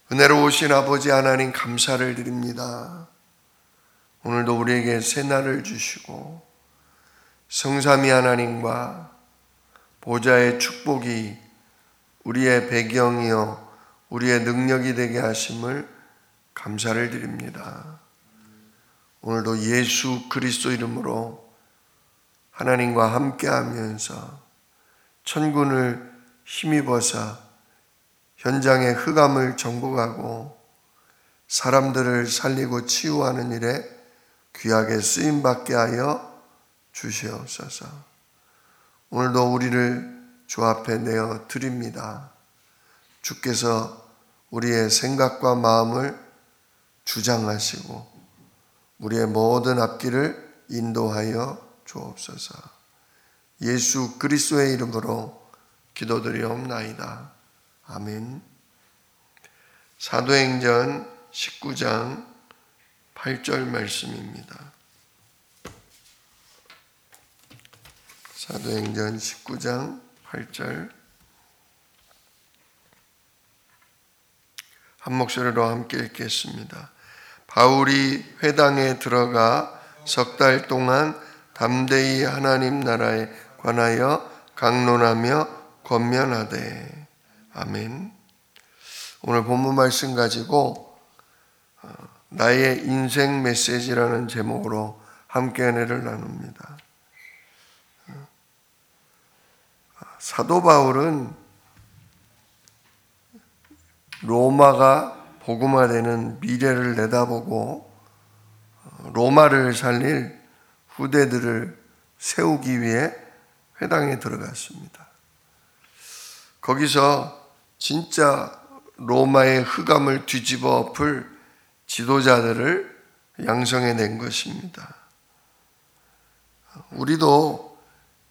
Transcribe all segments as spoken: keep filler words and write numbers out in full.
은혜로우신 아버지 하나님 감사를 드립니다. 오늘도 우리에게 새날을 주시고 성삼위 하나님과 보좌의 축복이 우리의 배경이요 우리의 능력이 되게 하심을 감사를 드립니다. 오늘도 예수 그리스도 이름으로 하나님과 함께하면서 천군을 힘입어서 현장의 흑암을 정복하고 사람들을 살리고 치유하는 일에 귀하게 쓰임받게 하여 주시옵소서. 오늘도 우리를 주 앞에 내어 드립니다. 주께서 우리의 생각과 마음을 주장하시고 우리의 모든 앞길을 인도하여 주옵소서. 예수 그리스도의 이름으로 기도드리옵나이다. 아멘. 사도행전 십구 장 팔 절 말씀입니다. 사도행전 십구 장 팔 절 한 목소리로 함께 읽겠습니다. 바울이 회당에 들어가 석 달 동안 담대히 하나님 나라에 관하여 강론하며 권면하되. 아멘. 오늘 본문 말씀 가지고 나의 인생 메시지라는 제목으로 함께 은혜를 나눕니다. 사도 바울은 로마가 복음화되는 미래를 내다보고 로마를 살릴 후대들을 세우기 위해 회당에 들어갔습니다. 거기서 진짜 로마의 흑암을 뒤집어 엎을 지도자들을 양성해낸 것입니다. 우리도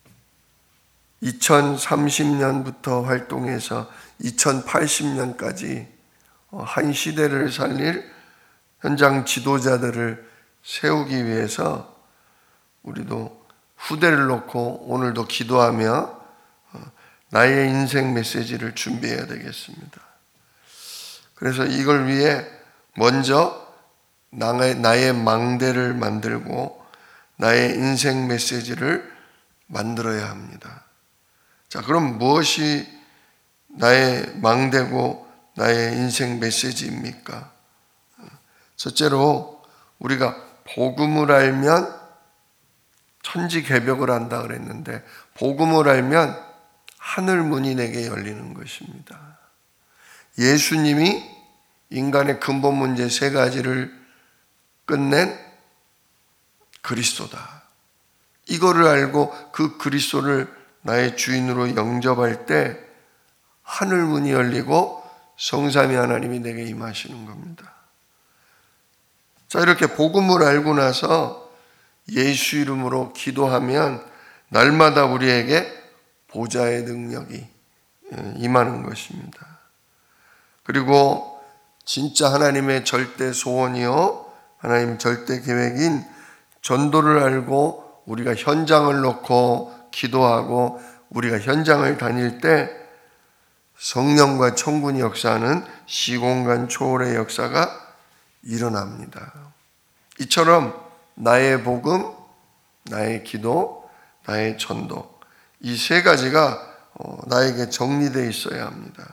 이천삼십 년부터 활동해서 이천팔십 년까지 한 시대를 살릴 현장 지도자들을 세우기 위해서 우리도 후대를 놓고 오늘도 기도하며 나의 인생 메시지를 준비해야 되겠습니다. 그래서 이걸 위해 먼저 나의, 나의 망대를 만들고 나의 인생 메시지를 만들어야 합니다. 자, 그럼 무엇이 나의 망대고 나의 인생 메시지입니까? 첫째로 우리가 복음을 알면 천지개벽을 한다 그랬는데 복음을 알면 하늘 문이 내게 열리는 것입니다. 예수님이 인간의 근본 문제 세 가지를 끝낸 그리스도다. 이거를 알고 그 그리스도를 나의 주인으로 영접할 때 하늘 문이 열리고 성삼위 하나님이 내게 임하시는 겁니다. 자, 이렇게 복음을 알고 나서 예수 이름으로 기도하면 날마다 우리에게 보좌의 능력이 임하는 것입니다. 그리고 진짜 하나님의 절대 소원이요 하나님 절대 계획인 전도를 알고 우리가 현장을 놓고 기도하고 우리가 현장을 다닐 때 성령과 천군이 역사하는 시공간 초월의 역사가 일어납니다. 이처럼 나의 복음, 나의 기도, 나의 전도 이 세 가지가 나에게 정리되어 있어야 합니다.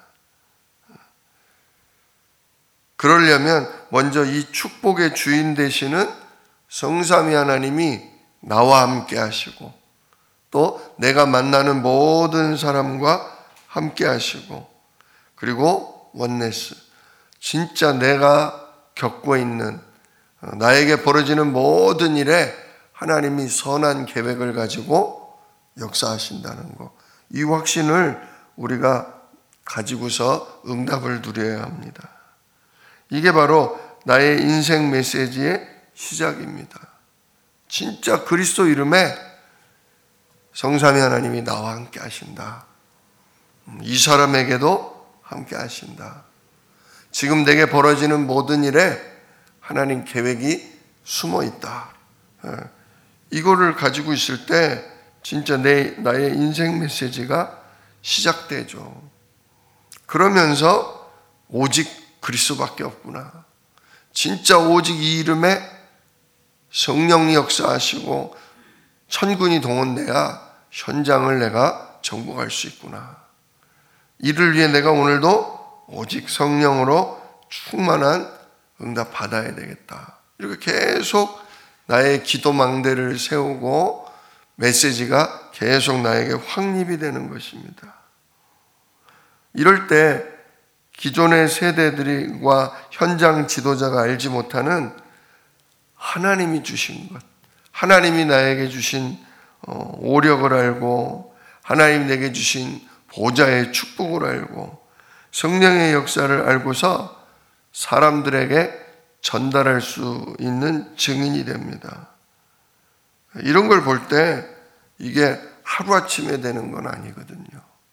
그러려면 먼저 이 축복의 주인 되시는 성삼위 하나님이 나와 함께 하시고 또 내가 만나는 모든 사람과 함께 하시고 그리고 원네스 진짜 내가 겪고 있는 나에게 벌어지는 모든 일에 하나님이 선한 계획을 가지고 역사하신다는 것. 이 확신을 우리가 가지고서 응답을 누려야 합니다. 이게 바로 나의 인생 메시지의 시작입니다. 진짜 그리스도 이름에 성삼위 하나님이 나와 함께 하신다. 이 사람에게도 함께 하신다. 지금 내게 벌어지는 모든 일에 하나님 계획이 숨어 있다. 이거를 가지고 있을 때 진짜 내, 나의 인생 메시지가 시작되죠. 그러면서 오직 그리스도밖에 없구나. 진짜 오직 이 이름에 성령이 역사하시고 천군이 동원돼야 현장을 내가 정복할 수 있구나. 이를 위해 내가 오늘도 오직 성령으로 충만한 응답 받아야 되겠다. 이렇게 계속 나의 기도 망대를 세우고 메시지가 계속 나에게 확립이 되는 것입니다. 이럴 때 기존의 세대들과 현장 지도자가 알지 못하는 하나님이 주신 것, 하나님이 나에게 주신 오력을 알고 하나님 내게 주신 보좌의 축복을 알고 성령의 역사를 알고서 사람들에게 전달할 수 있는 증인이 됩니다. 이런 걸 볼 때 이게 하루아침에 되는 건 아니거든요.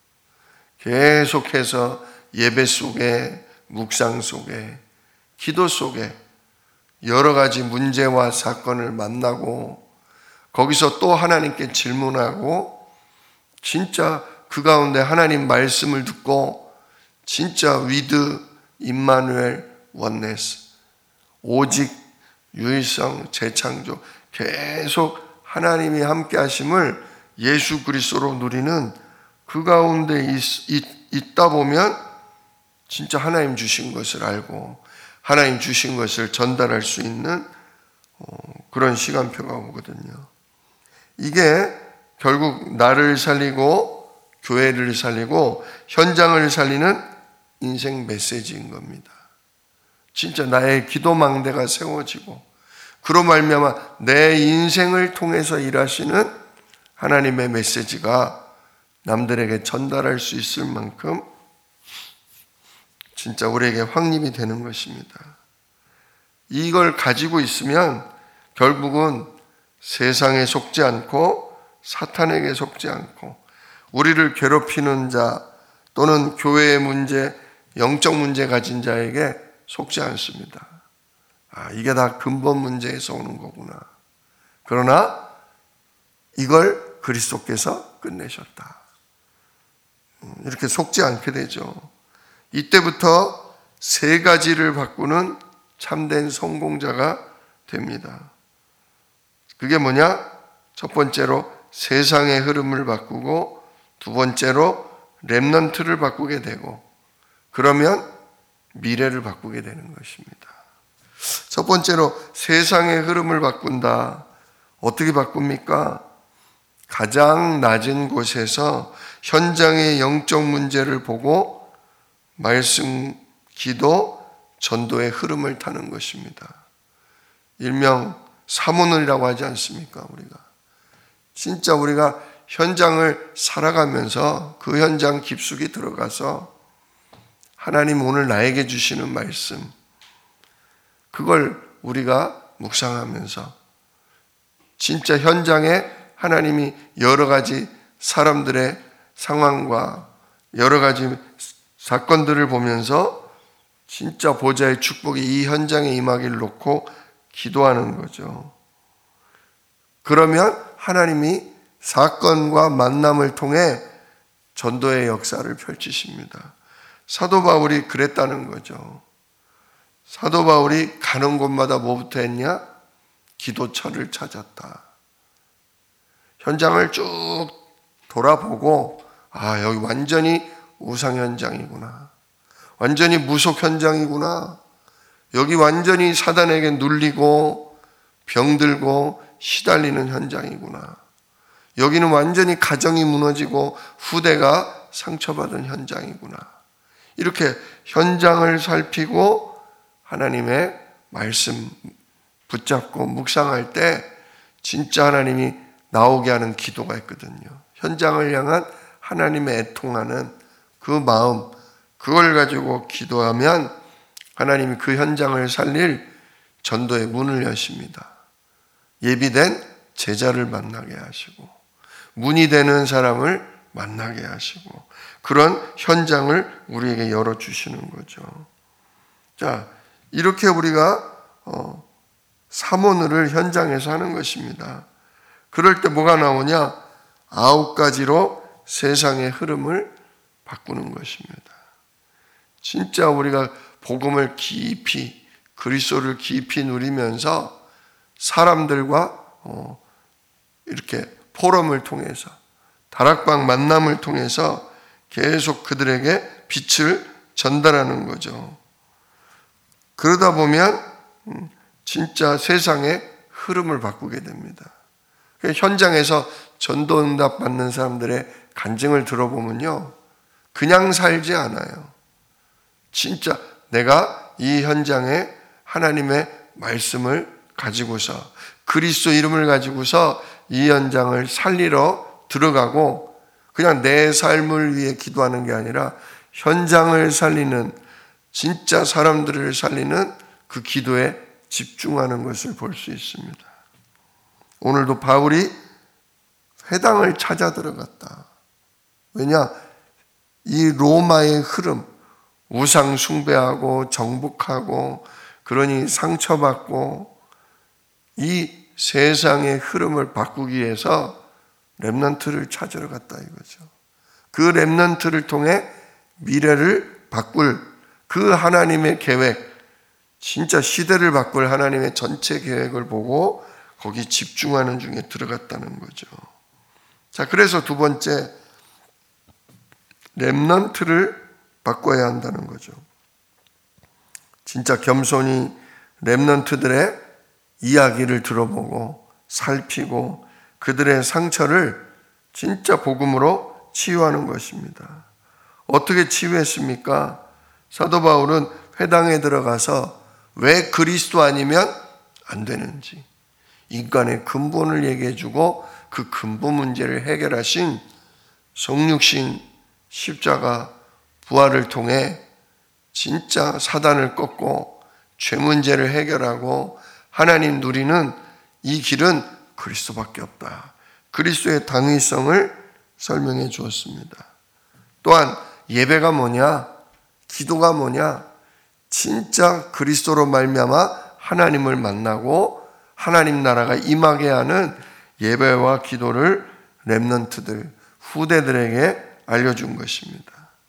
계속해서 예배 속에, 묵상 속에, 기도 속에 여러 가지 문제와 사건을 만나고 거기서 또 하나님께 질문하고 진짜 그 가운데 하나님 말씀을 듣고 진짜 위드, 임마누엘, 원네스, 오직, 유일성, 재창조 계속 하나님이 함께 하심을 예수 그리스도로 누리는 그 가운데 있, 있, 있다 보면 진짜 하나님 주신 것을 알고 하나님 주신 것을 전달할 수 있는 그런 시간표가 오거든요. 이게 결국 나를 살리고 교회를 살리고 현장을 살리는 인생 메시지인 겁니다. 진짜 나의 기도 망대가 세워지고 그로 말미암아 내 인생을 통해서 일하시는 하나님의 메시지가 남들에게 전달할 수 있을 만큼 진짜 우리에게 확립이 되는 것입니다. 이걸 가지고 있으면 결국은 세상에 속지 않고 사탄에게 속지 않고 우리를 괴롭히는 자 또는 교회의 문제, 영적 문제 가진 자에게 속지 않습니다. 아, 이게 다 근본 문제에서 오는 거구나. 그러나 이걸 그리스도께서 끝내셨다. 이렇게 속지 않게 되죠. 이때부터 세 가지를 바꾸는 참된 성공자가 됩니다. 그게 뭐냐? 첫 번째로 세상의 흐름을 바꾸고 두 번째로 렘넌트를 바꾸게 되고 그러면 미래를 바꾸게 되는 것입니다. 첫 번째로 세상의 흐름을 바꾼다. 어떻게 바꿉니까? 가장 낮은 곳에서 현장의 영적 문제를 보고 말씀, 기도, 전도의 흐름을 타는 것입니다. 일명 사모늘이라고 하지 않습니까? 우리가 진짜 우리가 현장을 살아가면서 그 현장 깊숙이 들어가서 하나님 오늘 나에게 주시는 말씀 그걸 우리가 묵상하면서 진짜 현장에 하나님이 여러 가지 사람들의 상황과 여러 가지 사건들을 보면서 진짜 보좌의 축복이 이 현장에 임하기를 놓고 기도하는 거죠. 그러면 하나님이 사건과 만남을 통해 전도의 역사를 펼치십니다. 사도 바울이 그랬다는 거죠. 사도 바울이 가는 곳마다 뭐부터 했냐? 기도처를 찾았다. 현장을 쭉 돌아보고 아 여기 완전히 우상 현장이구나. 완전히 무속 현장이구나. 여기 완전히 사단에게 눌리고 병들고 시달리는 현장이구나. 여기는 완전히 가정이 무너지고 후대가 상처받은 현장이구나. 이렇게 현장을 살피고 하나님의 말씀 붙잡고 묵상할 때 진짜 하나님이 나오게 하는 기도가 있거든요. 현장을 향한 하나님의 애통하는 그 마음, 그걸 가지고 기도하면 하나님이 그 현장을 살릴 전도의 문을 여십니다. 예비된 제자를 만나게 하시고 문이 되는 사람을 만나게 하시고 그런 현장을 우리에게 열어주시는 거죠. 자, 이렇게 우리가 어, 사모늘을 현장에서 하는 것입니다. 그럴 때 뭐가 나오냐? 아홉 가지로 세상의 흐름을 바꾸는 것입니다. 진짜 우리가 복음을 깊이, 그리스도를 깊이 누리면서 사람들과 어, 이렇게 포럼을 통해서, 다락방 만남을 통해서 계속 그들에게 빛을 전달하는 거죠. 그러다 보면 진짜 세상의 흐름을 바꾸게 됩니다. 현장에서 전도응답 받는 사람들의 간증을 들어보면요, 그냥 살지 않아요. 진짜 내가 이 현장에 하나님의 말씀을 가지고서, 그리스도 이름을 가지고서 이 현장을 살리러 들어가고, 그냥 내 삶을 위해 기도하는 게 아니라 현장을 살리는, 진짜 사람들을 살리는 그 기도에 집중하는 것을 볼 수 있습니다. 오늘도 바울이 회당을 찾아 들어갔다. 왜냐? 이 로마의 흐름, 우상 숭배하고 정복하고 그러니 상처받고 이 세상의 흐름을 바꾸기 위해서 렘넌트를 찾으러 갔다 이거죠. 그 렘넌트를 통해 미래를 바꿀 그 하나님의 계획, 진짜 시대를 바꿀 하나님의 전체 계획을 보고 거기 집중하는 중에 들어갔다는 거죠. 자, 그래서 두 번째, 렘넌트를 바꿔야 한다는 거죠. 진짜 겸손히 렘넌트들의 이야기를 들어보고 살피고 그들의 상처를 진짜 복음으로 치유하는 것입니다. 어떻게 치유했습니까? 사도 바울은 회당에 들어가서 왜 그리스도 아니면 안 되는지, 인간의 근본을 얘기해주고 그 근본 문제를 해결하신 성육신, 십자가, 부활을 통해 진짜 사단을 꺾고 죄 문제를 해결하고 하나님 누리는 이 길은 그리스도밖에 없다. 그리스도의 당위성을 설명해 주었습니다. 또한 예배가 뭐냐? 기도가 뭐냐? 진짜 그리스도로 말미암아 하나님을 만나고 하나님 나라가 임하게 하는 예배와 기도를 렘넌트들, 후대들에게 알려준 것입니다.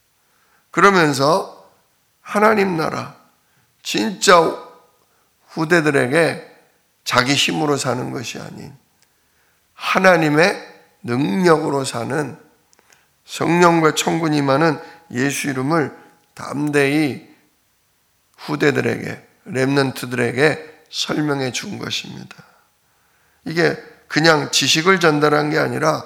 그러면서 하나님 나라, 진짜 후대들에게 자기 힘으로 사는 것이 아닌 하나님의 능력으로 사는, 성령과 천군이 임하는 예수 이름을 담대히 후대들에게, 렘넌트들에게 설명해 준 것입니다. 이게 그냥 지식을 전달한 게 아니라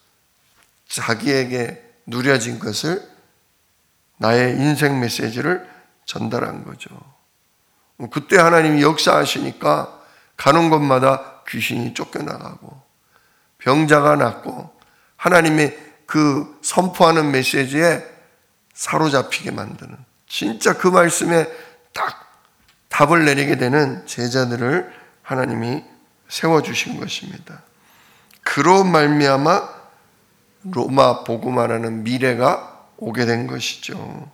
자기에게 누려진 것을, 나의 인생 메시지를 전달한 거죠. 그때 하나님이 역사하시니까 가는 곳마다 귀신이 쫓겨나가고 병자가 낫고 하나님의 그 선포하는 메시지에 사로잡히게 만드는, 진짜 그 말씀에 딱 답을 내리게 되는 제자들을 하나님이 세워주신 것입니다. 그로 말미암아 로마 복음화라는 미래가 오게 된 것이죠.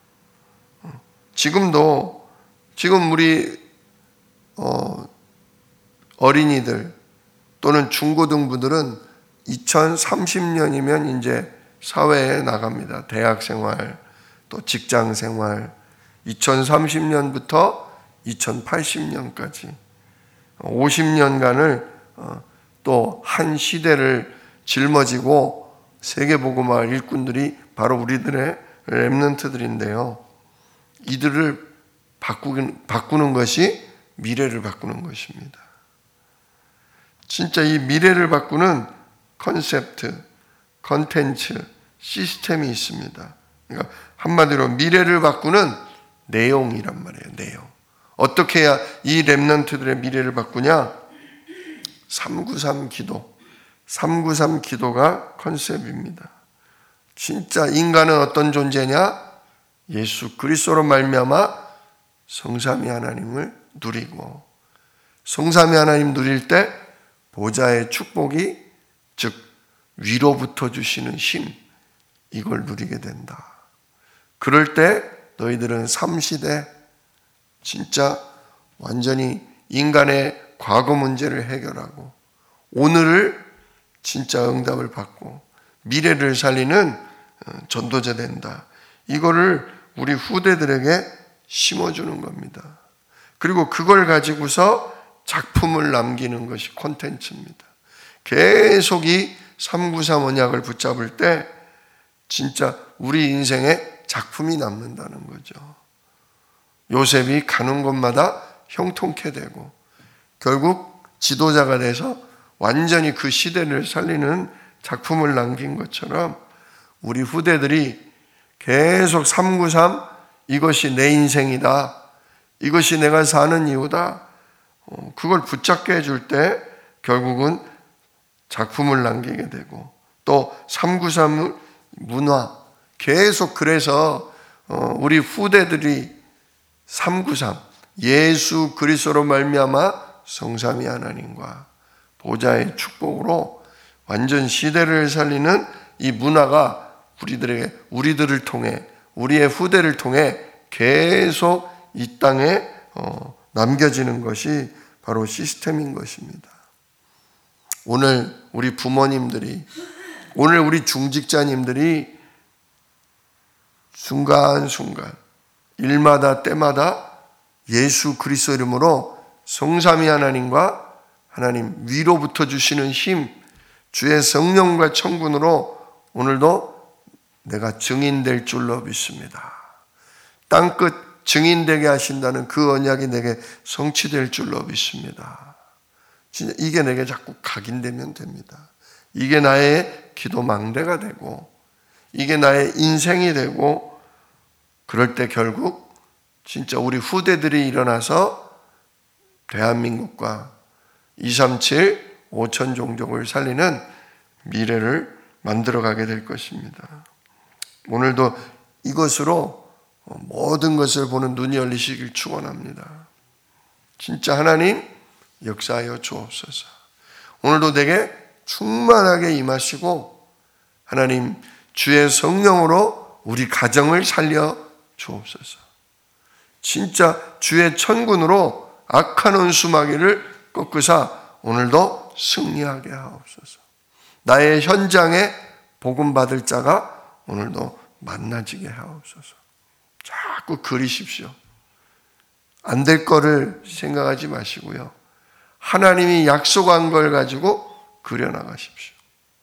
지금도, 지금 우리 어, 어린이들 또는 중고등부들은 이천삼십 년이면 이제 사회에 나갑니다. 대학 생활, 또 직장 생활, 이천삼십 년부터 이천팔십 년까지 오십 년간을 또 한 시대를 짊어지고 세계복음화 일꾼들이 바로 우리들의 렘넌트들인데요. 이들을 바꾸는, 바꾸는 것이 미래를 바꾸는 것입니다. 진짜 이 미래를 바꾸는 컨셉트, 컨텐츠, 시스템이 있습니다. 그러니까 한마디로 미래를 바꾸는 내용이란 말이에요. 내용. 어떻게 해야 이 렘넌트들의 미래를 바꾸냐? 삼구삼 기도. 삼구삼 기도가 컨셉입니다. 진짜 인간은 어떤 존재냐? 예수 그리스도로 말미암아 성삼위 하나님을 누리고, 성삼위 하나님 누릴 때 보좌의 축복이, 즉 위로부터 주시는 힘, 이걸 누리게 된다. 그럴 때 너희들은 삼시대 진짜 완전히 인간의 과거 문제를 해결하고 오늘을 진짜 응답을 받고 미래를 살리는 전도자 된다. 이거를 우리 후대들에게 심어주는 겁니다. 그리고 그걸 가지고서 작품을 남기는 것이 콘텐츠입니다. 계속 이 삼구삼 언약을 붙잡을 때 진짜 우리 인생에 작품이 남는다는 거죠. 요셉이 가는 곳마다 형통케 되고 결국 지도자가 돼서 완전히 그 시대를 살리는 작품을 남긴 것처럼 우리 후대들이 계속 삼구삼 이것이 내 인생이다. 이것이 내가 사는 이유다. 그걸 붙잡게 해줄 때 결국은 작품을 남기게 되고 또 삼구삼 문화 계속 그래서 우리 후대들이 삼구삼 예수 그리스도로 말미암아 성삼위 하나님과 보좌의 축복으로 완전 시대를 살리는 이 문화가 우리들에게 우리들을 통해 우리의 후대를 통해 계속 이 땅에 어, 남겨지는 것이 바로 시스템인 것입니다. 오늘 우리 부모님들이 오늘 우리 중직자님들이 순간순간 일마다 때마다 예수 그리스도 이름으로 성삼위 하나님과 하나님 위로부터 주시는 힘 주의 성령과 천군으로 오늘도 내가 증인될 줄로 믿습니다. 땅끝 증인되게 하신다는 그 언약이 내게 성취될 줄로 믿습니다. 진짜 이게 내게 자꾸 각인되면 됩니다. 이게 나의 기도 망대가 되고 이게 나의 인생이 되고 그럴 때 결국 진짜 우리 후대들이 일어나서 대한민국과 이삼칠 오천 종족을 살리는 미래를 만들어가게 될 것입니다. 오늘도 이것으로 모든 것을 보는 눈이 열리시길 축원합니다. 진짜 하나님 역사하여 주옵소서. 오늘도 내게 충만하게 임하시고 하나님 주의 성령으로 우리 가정을 살려 주옵소서. 진짜 주의 천군으로 악한 원수마귀를 꺾으사 오늘도 승리하게 하옵소서. 나의 현장에 복음 받을 자가 오늘도 만나지게 하옵소서. 자꾸 그리십시오. 안 될 거를 생각하지 마시고요. 하나님이 약속한 걸 가지고 그려나가십시오.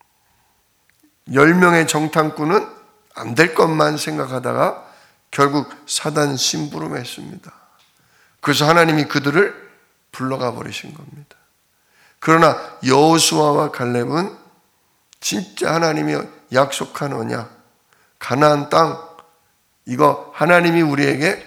열 명의 정탐꾼은 안 될 것만 생각하다가 결국 사단 심부름했습니다. 그래서 하나님이 그들을 불러가 버리신 겁니다. 그러나 여호수아와 갈렙은 진짜 하나님이 약속한 언약, 가나안 땅, 이거 하나님이 우리에게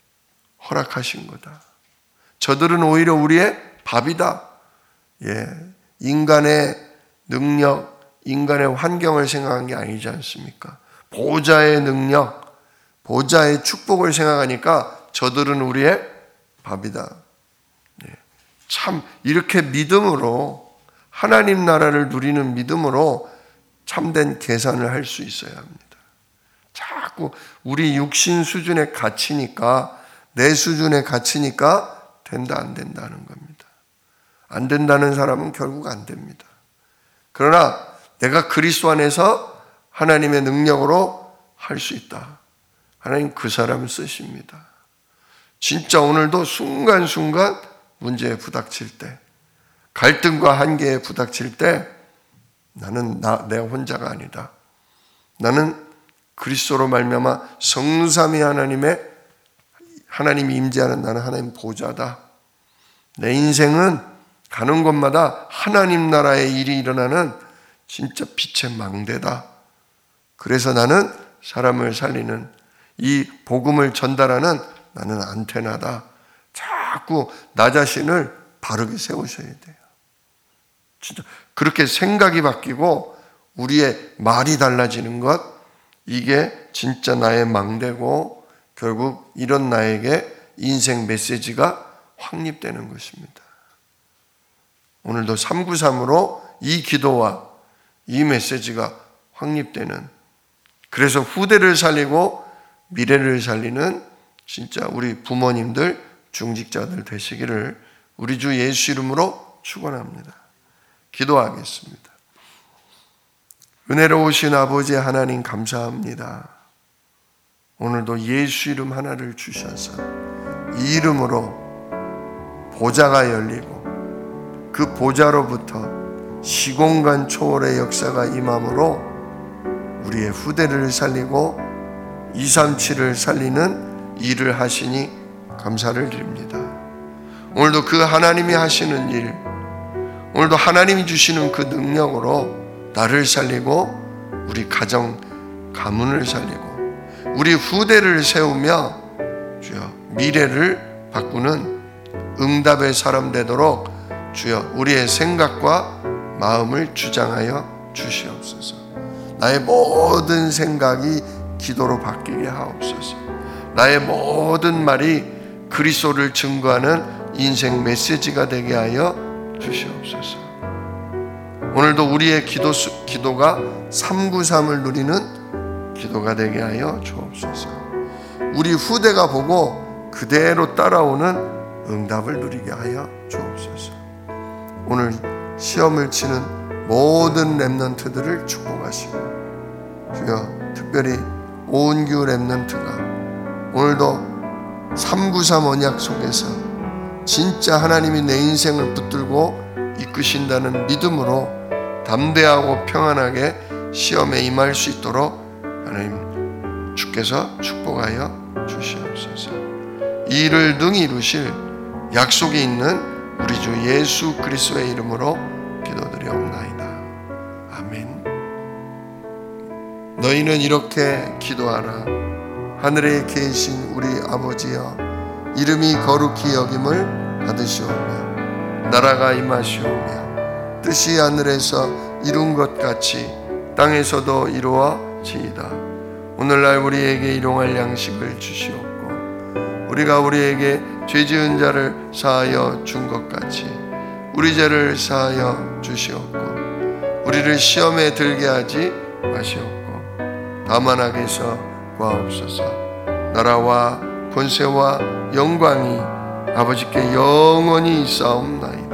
허락하신 거다. 저들은 오히려 우리의 밥이다. 예, 인간의 능력, 인간의 환경을 생각한 게 아니지 않습니까? 보좌의 능력, 보좌의 축복을 생각하니까 저들은 우리의 밥이다. 예, 참 이렇게 믿음으로 하나님 나라를 누리는 믿음으로 참된 계산을 할 수 있어야 합니다. 자꾸 우리 육신 수준에 갇히니까 내 수준에 갇히니까 된다 안 된다는 겁니다. 안 된다는 사람은 결국 안 됩니다. 그러나 내가 그리스도 안에서 하나님의 능력으로 할 수 있다. 하나님 그 사람을 쓰십니다. 진짜 오늘도 순간순간 문제에 부닥칠 때 갈등과 한계에 부닥칠 때 나는 나, 내 혼자가 아니다. 나는 그리스도로 말미암아 성삼위 하나님의 하나님이 임재하는 나는 하나님 보좌다. 내 인생은 가는 곳마다 하나님 나라의 일이 일어나는 진짜 빛의 망대다. 그래서 나는 사람을 살리는 이 복음을 전달하는 나는 안테나다. 자꾸 나 자신을 바르게 세우셔야 돼요. 진짜 그렇게 생각이 바뀌고 우리의 말이 달라지는 것, 이게 진짜 나의 망대고 결국 이런 나에게 인생 메시지가 확립되는 것입니다. 오늘도 삼구삼으로 이 기도와 이 메시지가 확립되는, 그래서 후대를 살리고 미래를 살리는 진짜 우리 부모님들, 중직자들 되시기를 우리 주 예수 이름으로 축원합니다. 기도하겠습니다. 은혜로우신 아버지 하나님 감사합니다. 오늘도 예수 이름 하나를 주셔서 이 이름으로 보좌가 열리고 그 보좌로부터 시공간 초월의 역사가 임함으로 우리의 후대를 살리고 이삼칠을 살리는 일을 하시니 감사를 드립니다. 오늘도 그 하나님이 하시는 일, 오늘도 하나님이 주시는 그 능력으로 나를 살리고 우리 가정, 가문을 살리고 우리 후대를 세우며 주여 미래를 바꾸는 응답의 사람 되도록 주여 우리의 생각과 마음을 주장하여 주시옵소서. 나의 모든 생각이 기도로 바뀌게 하옵소서. 나의 모든 말이 그리스도를 증거하는 인생 메시지가 되게 하여 주시옵소서. 오늘도 우리의 기도, 기도가 삼구삼을 누리는 기도가 되게 하여 주옵소서. 우리 후대가 보고 그대로 따라오는 응답을 누리게 하여 주옵소서. 오늘 시험을 치는 모든 렘넌트들을 축복하시고 주여 특별히 오은규 렘넌트가 오늘도 삼구삼 언약 속에서 진짜 하나님이 내 인생을 붙들고 이끄신다는 믿음으로 담대하고 평안하게 시험에 임할 수 있도록 하나님 주께서 축복하여 주시옵소서. 이 일을 능히 이루실 약속이 있는 우리 주 예수 그리스도의 이름으로 기도드리옵나이다. 아멘. 너희는 이렇게 기도하라. 하늘에 계신 우리 아버지여, 이름이 거룩히 여김을 받으시오며 나라가 임하시오며 뜻이 하늘에서 이룬 것 같이 땅에서도 이루어지이다. 오늘날 우리에게 일용할 양식을 주시옵고 우리가 우리에게 죄 지은 자를 사하여 준 것 같이 우리 죄를 사하여 주시옵고 우리를 시험에 들게 하지 마시옵고 다만 악에서 구하옵소서. 나라와 권세와 영광이 아버지께 영원히 있사옵나이다.